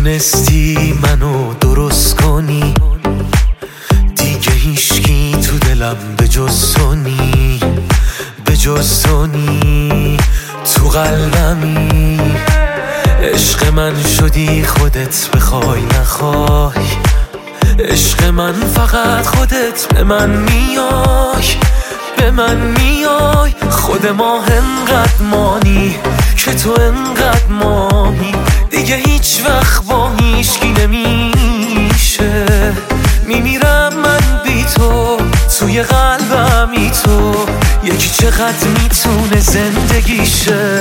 تونستی منو درست کنی، دیگه هیچکی تو دلم به جز تو نی، به جز تو نی، تو قلبمی. عشق من شدی خودت بخوای نخوای، عشق من فقط خودت به من میای، به من میای. خود ما انقدر مانی که تو انقدر مانی، دیگه هیچ وقت با هیچکی نمیشه. میمیرم من بی تو، توی قلبمی تو، یکی چقدر میتونه زندگیشه.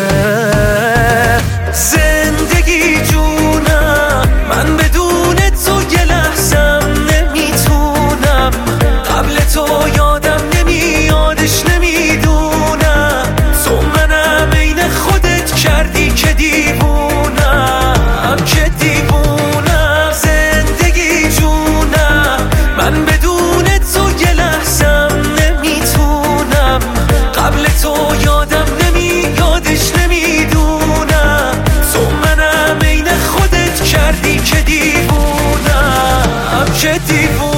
زندگی جونم، من بدون تو یه لحظم نمیتونم. قبل تو یادم نمیادش نمیدونم، تو منم عین خودت کردی که دیوونم، که دیوونم. زندگی جونم، من بدون تو یه لحظم نمیتونم. قبل تو یادم نمیادش نمیدونم، تو منم عین خودت کردی که دیوونم، که دیوونم.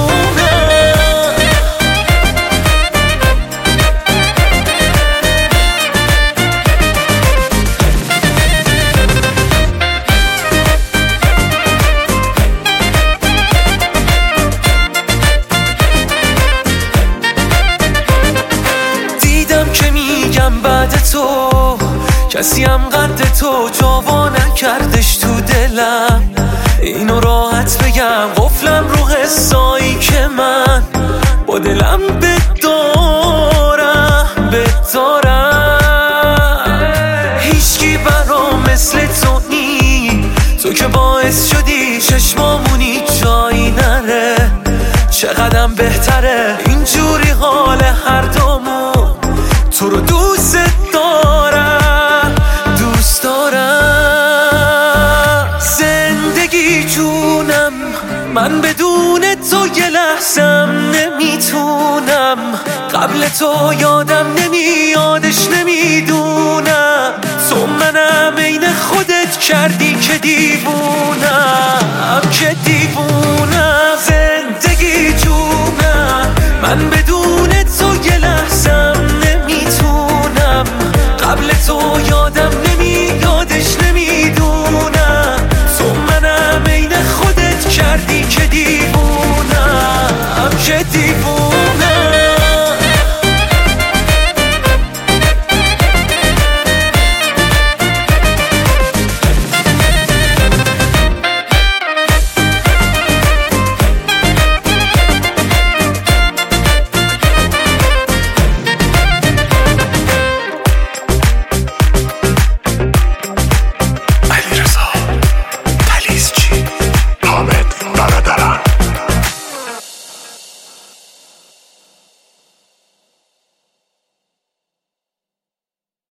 بعد تو کسی هم قد تو جاوا نکردش تو دلم. اینو راحت بگم قفلم رو حسایی که من با دلم بدارم، بدارم. هیچکی برام مثل تو نی، تو که باعث شدی چشمامونی جایی نره. چقدرم بهتره اینجوری حال هر دومون، تو رو دوست دارم، دوست دارم. زندگی جونم، من بدون تو یه لحظم نمیتونم. قبل تو یادم نمیادش نمیدونم، تو منم عین خودت کردی که دیوونم، که دیوونم. زندگی جونم، من